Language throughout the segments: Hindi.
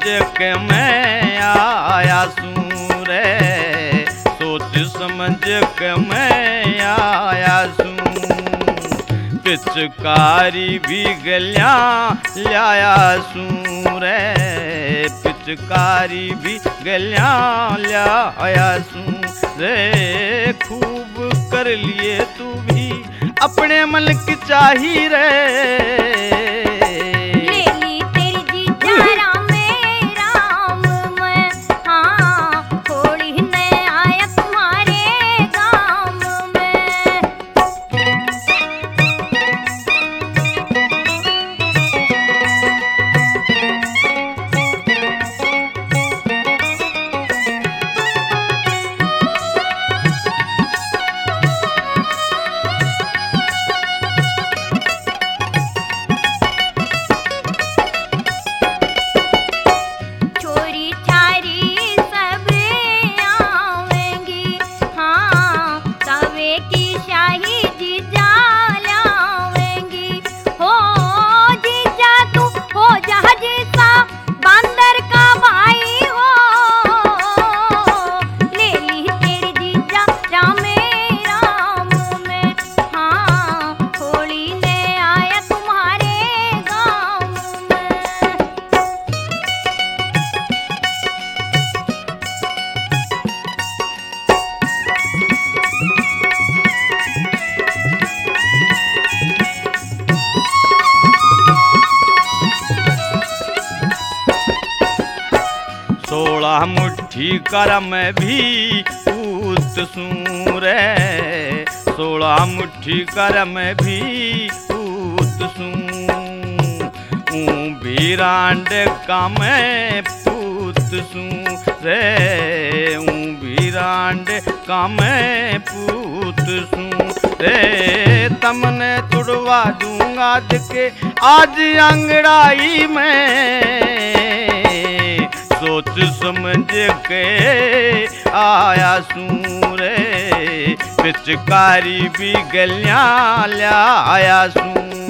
के मैं आया सूं रे, सोच समझ के मैं आया सूं। पिचकारी भी गलियां लाया सूं रे, पिचकारी भी गलियां लाया सूं रे। खूब कर लिए तू भी अपने मन की चाही रे, ले ली तेरी जीजा राम मैं, हाँ होली ने आया तुम्हारे गाँव में। छोरी छारी सब आवेंगी, हाँ तवे की शाही जीजा लावेंगी। हो जीजा तू हो जहाज सा बंदर का भाई हो, ले ली तेरी जीजा राम में, हाँ होली ने आया तुम्हारे गाँव में। सोलह मुट्ठी कर मैं भी पूत सूं रे, 16 मुट्ठी कर मैं भी पूत सूं। भीरांड का मैं पूत सूं रे, भीरांड का मैं पूत सूं रे। तमने तुड़वा दूंगा के आज अंगड़ाई में, सोच समझ के आया सूं रे। पिचकारी भी गलियां लाया सूं।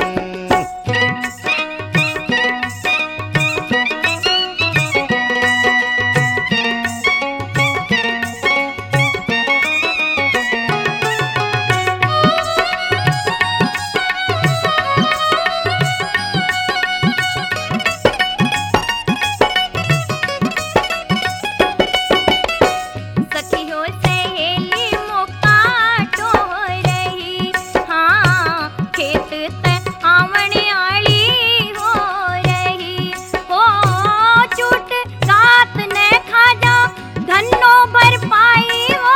सखी हो सहेली मौका टो रही, हाँ खेत ते आवने आली हो रही। हो चूट गात ने खा जा धनो भर पाई हो,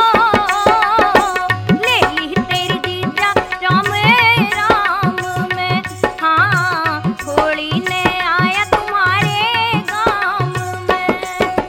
ले ली तेरी जीजा राम में, हाँ होली ने आया तुम्हारे गाँव में।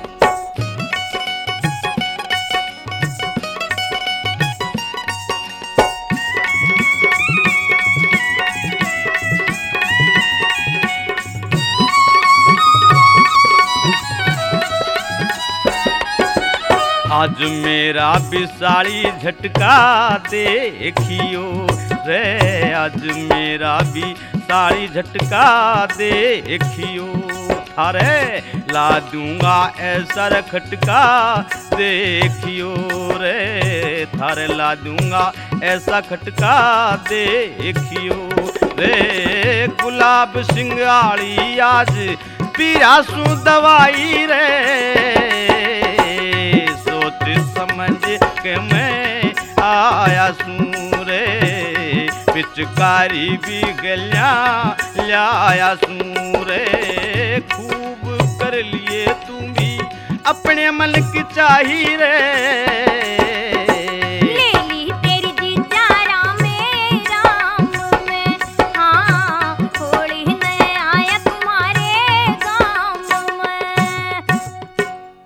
आज मेरा बिसाड़ी झटका देखियो रे, आज मेरा भी साड़ी झटका देखियो। थारे ला दूंगा ऐसा खटका देखियो रे, थारे ला दूंगा ऐसा खटका देखियो रे। गुलाब सिंगाड़ी आज पियासू दवाई रे, सोच समझ के मैं आया सूं रे। पिचकारी भी गलियां लाया सूं रे। खूब कर लिए तू भी अपने मन की चाही रे,